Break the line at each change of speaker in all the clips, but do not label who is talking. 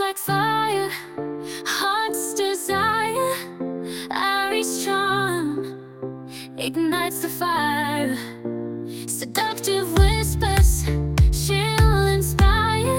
like fire, heart's desire. Ari's charm ignites the fire. Seductive whispers, she'll inspire.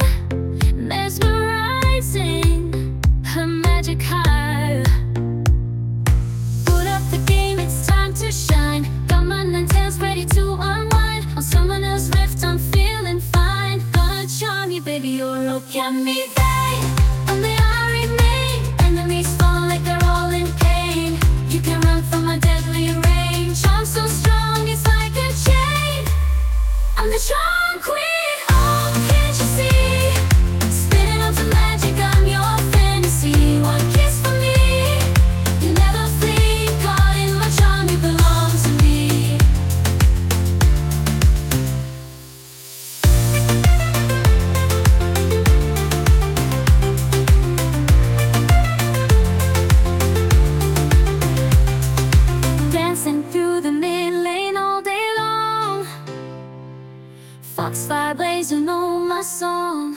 Mesmerizing, her magic high. Put up the game, it's time to shine. Got my nine tails ready to unwind. On someone else's rift, I'm feeling fine. Gonna charm you, baby, you're okay. Me, they, only I remain. Enemies fall like they're all in pain. You can run from my deadly range. I'm so strong, it's like a chain. I'm the charm queen, oh, can't you see? Spinning up the magic, I'm your fantasy. One kiss from me, you never flee. Caught in my charm, you belong to me. Dancing through the mid-lane all day long. Foxfire blaze, you know my song.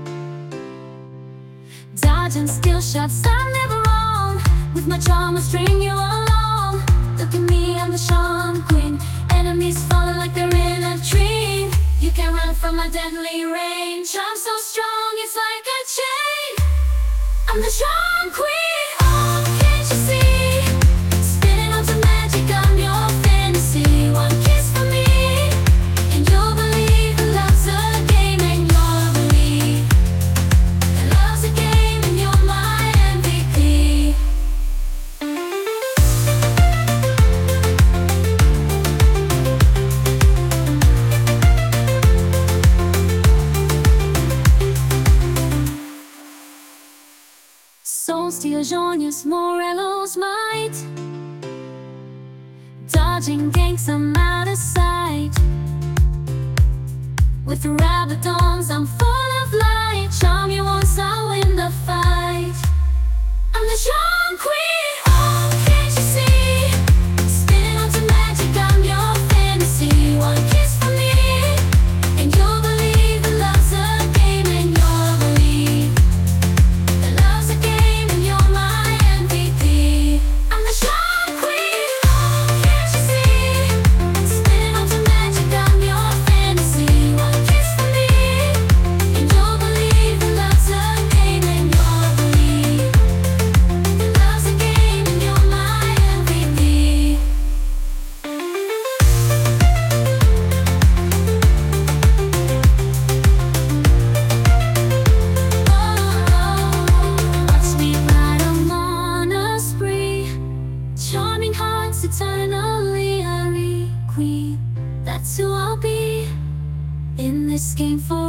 Dodging skill shots, I'm never wrong. With my charm, I'll string you along. Look at me, I'm the charm queen. Enemies falling like they're in a dream. You can't run from my deadly range. I'm so strong, it's like a chain. I'm the charm queen, oh, can't you see? Spinning up the magic, I'm your fantasy. One kiss from me, and you'll believe that love's a game, and you'll believe that love's a game, and you're my MVP. Soul steals Jonya's Morello's might. Dodging ganks, I'm out of sight. With Rabadons, I'm full of light. Charm you once, I'll win the fight. I'm the charm queen, oh, can't you see? Spinning up the magic, I'm your fantasy. One kiss from me, and you'll believe that love's a game, and you'll believe that love's a game, and you're my MVP. I'm the charm queen, oh, can't you see? Spinning up the magic, I'm your fantasy. One kiss from me, and you'll believe that love's a game, and you'll believe that love's a game, and you're my MVP. Watch me ride, I'm on a spree. Charming hearts eternally, Ari queen. That's who I'll be in this game for